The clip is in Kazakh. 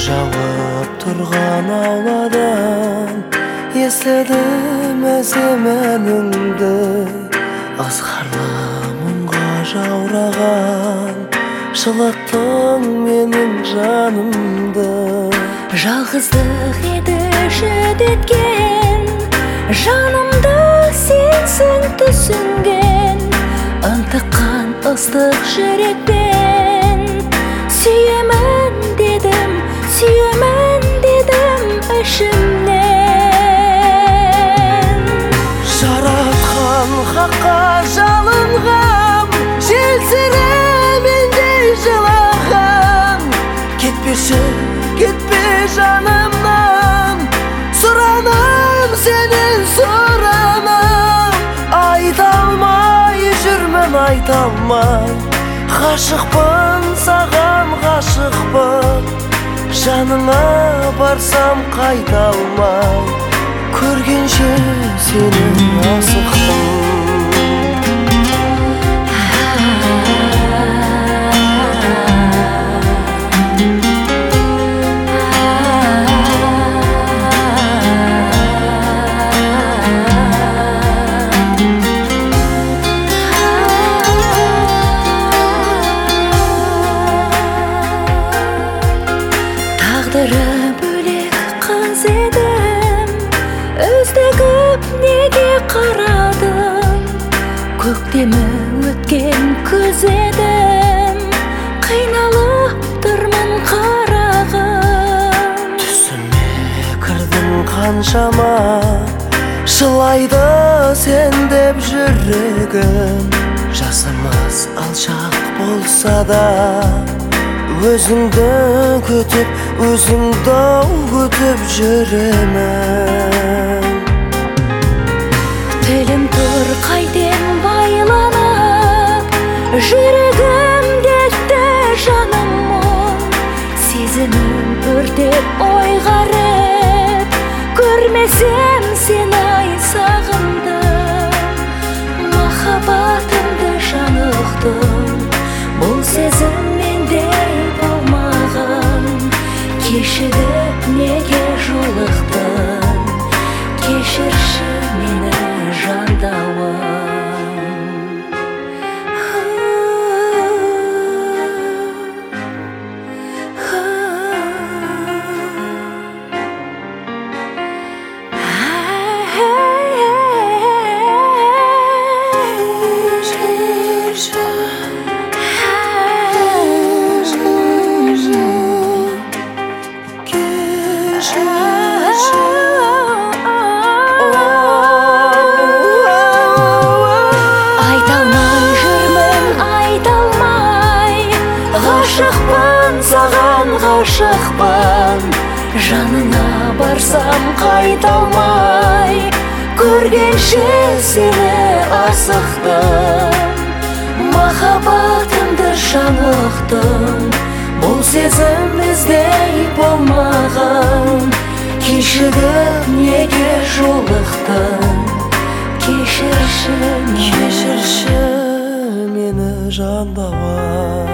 жауып тұрған ауладан естідім өзім үніңді, ызғарлы мұңға жаураған жылаттың менің жанымды. Жалғыздық еді жүдеткен, жанымды сенсің түсінген, ынтыққан ыстық жүрекпен сүйемін дедім ішімнен. Жаратқан хаққа жалынғам, желсіремендей жылағам. Кетпеші, кетпе жанымнан, сұранам сенен сұранам. Айта алмай жүрмін, айта алмай, ғашықпын саған, ғашықпын. Жаныңа барсам қайта алмай, көргенше сені асықтым. Тағдыры бөлек қыз едім, өздігіп неге қарадым? Көктемі өткен күз едім, қиналып тұрмын қарағым. Түсіме кірдің қаншама, жылайды сен деп жүрегім. Жасымыз алшақ болса да, өзіңді күтіп, өзіңді күтіп жүремін. Тілім тұр қайтем байланып, жүрегім дертті жаным мұң. Сезімім өртеп ойғарып, көрмесем сені ай сағындым. Махаббатымды жанықтым, бұл сезім менде болмаған. Кешігіп неге жолықтың, кешірші мені жандауым. Ғашықпын саған, ғашықпын, жаныңа барсам қайта алмай, көргенше сені асықтым. Махаббатымды жанықтым, бұл сезім біздей болмаған. Кешігіп неге жолықтың, кешірші мені жандауым.